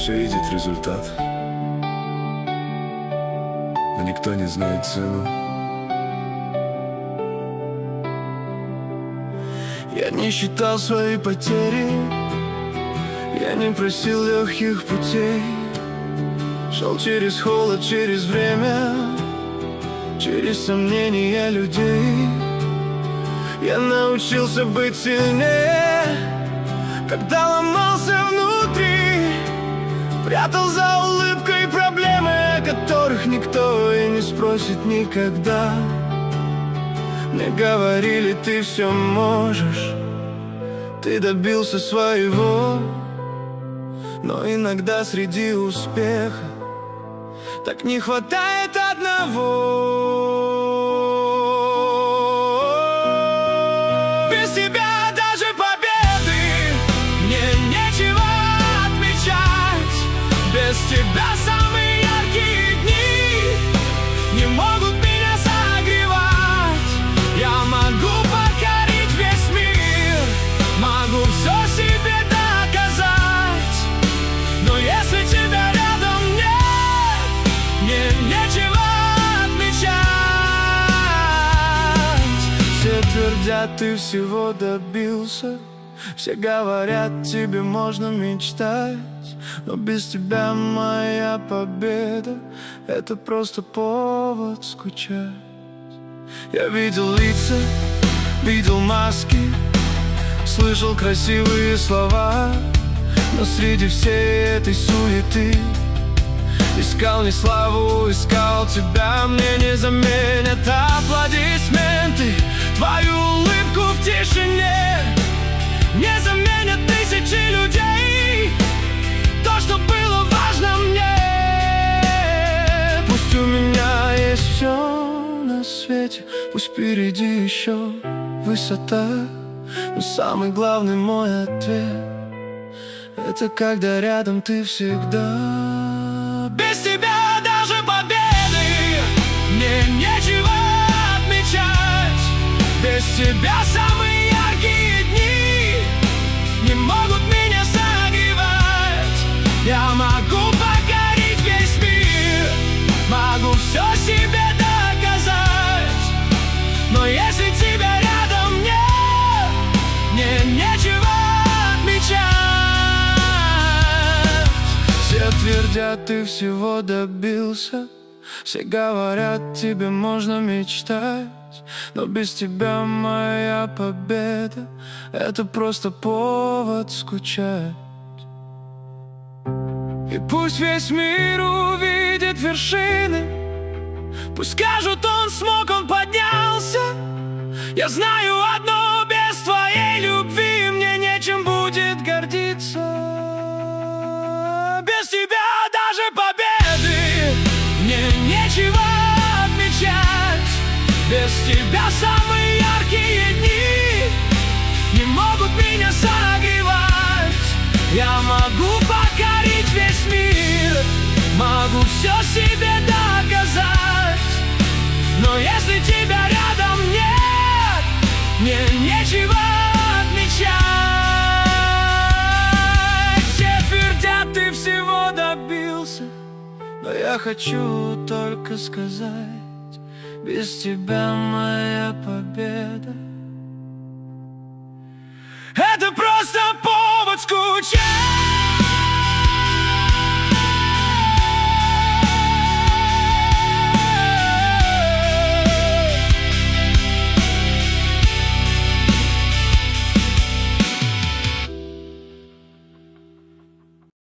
все видит результат, но никто не знает цену. Я не считал свои потери, я не просил легких путей. Шел через холод, через время, через сомнения людей. Я научился быть сильнее, когда ломался внутри. Прятал за улыбкой проблемы, о которых никто и не спросит никогда. Мне говорили, ты все можешь, ты добился своего. Но иногда среди успеха так не хватает одного. Без тебя даже победы мне нечего отмечать. Без тебя самые яркие дни не могут меня согревать. Я могу покорить весь мир, могу все себе доказать. Но если тебя рядом нет, мне нечего отмечать. Все твердят, ты всего добился. Все говорят, тебе можно мечтать. Но без тебя моя победа — это просто повод скучать. Я видел лица, видел маски, слышал красивые слова, но среди всей этой суеты искал не славу, искал тебя. Мне не заменят аплодисменты, твою улыбку в тишине. Не заменят тысячи людей то, что было важно мне. Пусть у меня есть все на свете, пусть впереди еще высота, но самый главный мой ответ — это когда рядом ты всегда. Без тебя даже победы мне нечего отмечать. Без тебя самые яркие дни не могут меня согревать. Я могу покорить весь мир, могу все себе доказать. Но если тебя рядом нет, мне нечего отмечать. Все твердят, ты всего добился. Все говорят, тебе можно мечтать. Но без тебя моя победа — это просто повод скучать. И пусть весь мир увидит вершины, пусть скажут, он смог, он поднялся. Я знаю одно: без твоей любви мне нечем будет гордиться. Без тебя даже победы мне нечего отмечать. Без тебя самые яркие дни не могут меня согревать. Я могу покорить весь мир, могу все себе доказать. Но если тебя рядом нет, мне нечего отмечать. Все твердят, ты всего добился, но я хочу только сказать: без тебя моя победа — это просто повод скучать.